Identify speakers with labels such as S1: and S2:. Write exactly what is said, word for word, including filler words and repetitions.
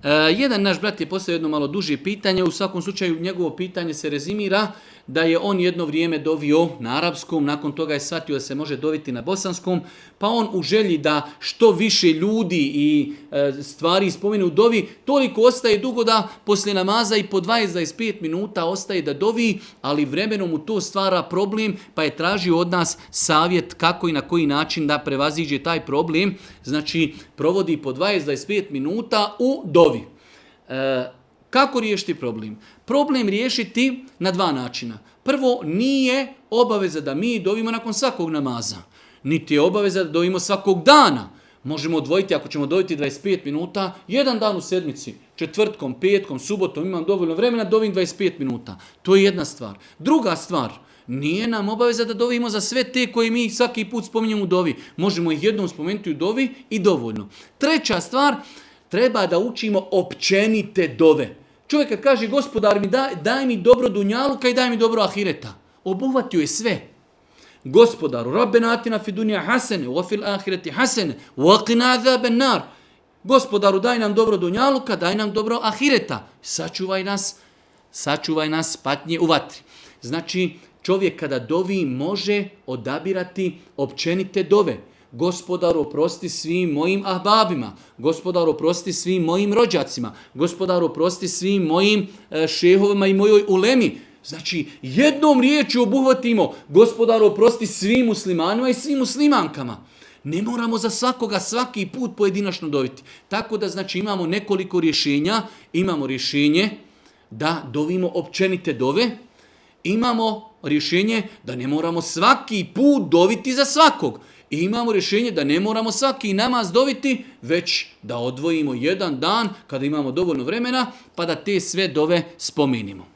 S1: E, jedan naš brat je postavio jedno malo duže pitanje, u svakom slučaju njegovo pitanje se rezimira da je on jedno vrijeme dovio na arapskom, nakon toga je shvatio da se može doviti na bosanskom, pa on u želji da što više ljudi i e, stvari spomenu u dovi, toliko ostaje dugo da poslije namaza i po dvadeset do dvadeset pet minuta ostaje da dovi, ali vremenom mu to stvara problem, pa je tražio od nas savjet kako i na koji način da prevaziđe taj problem. Znači, provodi po dvadeset do dvadeset pet minuta u dovi. E, Kako riješiti problem? Problem riješiti na dva načina. Prvo, nije obaveza da mi dovimo nakon svakog namaza. Niti je obaveza da dovimo svakog dana. Možemo odvojiti, ako ćemo doviti dvadeset pet minuta, jedan dan u sedmici, četvrtkom, petkom, subotom, imam dovoljno vremena, dovim dvadeset pet minuta. To je jedna stvar. Druga stvar, nije nam obaveza da dovimo za sve te koje mi svaki put spominjemo u dovi. Možemo ih jednom spomenuti u dovi i dovoljno. Treća stvar, treba da učimo općenite dove. Čovjek kad kaže gospodar mi daj, daj mi dobro dunjaluka i daj mi dobro ahireta. Obuhvatio je sve. Gospodaru, Rabbena atina fi dunja hasene, wa fil ahireti hasene, wa qina azaben nar. Gospodaru, daj nam dobro dunjaluka, daj nam dobro ahireta. Sačuvaj nas, sačuvaj nas patnje u vatri. Znači, čovjek kada dovi može odabirati općenite dove. Gospodaru, oprosti svim mojim ahbabima. Gospodaru, oprosti svim mojim rođacima. Gospodaru, oprosti svim mojim e, šehovima i mojoj ulemi. Znači, jednom riječju obuhvatimo. Gospodaru, oprosti svim muslimanima i svim muslimankama. Ne moramo za svakoga svaki put pojedinačno doviti. Tako da, znači, imamo nekoliko rješenja. Imamo rješenje da dovimo općenite dove. Imamo rješenje da ne moramo svaki put doviti za svakog. I imamo rješenje da ne moramo svaki namaz doviti, već da odvojimo jedan dan kada imamo dovoljno vremena, pa da te sve dove spomenimo.